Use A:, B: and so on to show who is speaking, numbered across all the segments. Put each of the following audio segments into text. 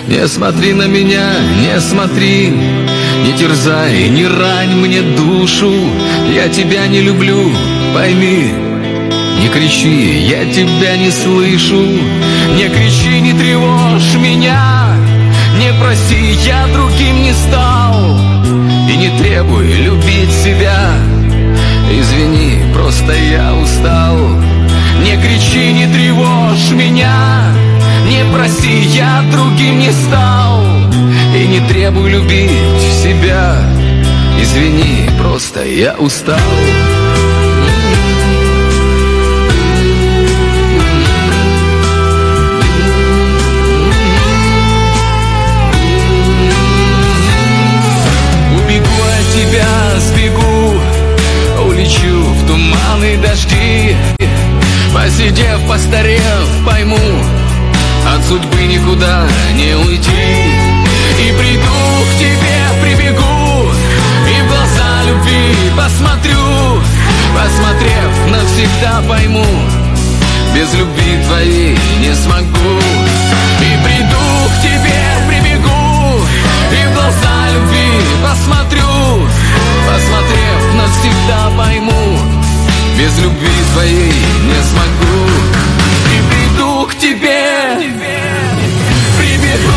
A: Не смотри на меня, не смотри, не терзай, не рань мне душу. Я тебя не люблю, пойми. Не кричи, я тебя не слышу. Не кричи, не тревожь меня. Не проси, я другим не стал. И не требуй любить себя. Извини, просто я устал. Не кричи, не тревожь меня. Не проси, я другим не стал. И не требуй любить себя. Извини, просто я устал. Убегу от тебя, сбегу, улечу в туманы, дожди. Посидев, постарев, пойму, от судьбы никуда не уйти. И приду к тебе, прибегу, и в глаза любви посмотрю. Посмотрев, навсегда пойму, без любви твоей не смогу. И приду к тебе, прибегу, и в глаза любви посмотрю. Посмотрев, навсегда пойму, без любви твоей не смогу. И приду к тебе, прибегу.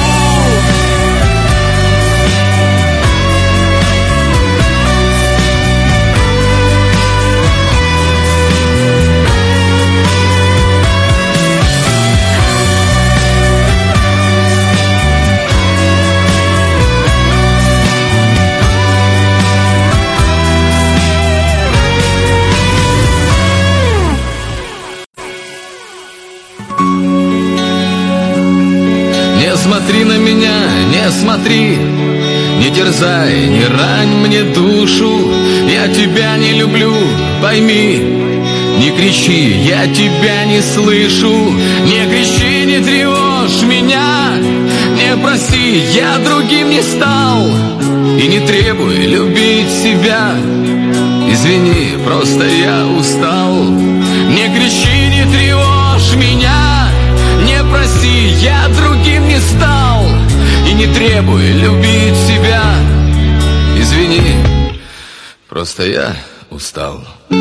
A: Не смотри на меня, не смотри, не терзай, не рань мне душу. Я тебя не люблю, пойми. Не кричи, я тебя не слышу. Не кричи, не тревожь меня. Не проси, я другим не стал. И не требуй любить себя. Извини, просто я устал. Не кричи, не тревожь меня. Не проси, я другим не стал. И не требуй любить себя. Извини, просто я устал.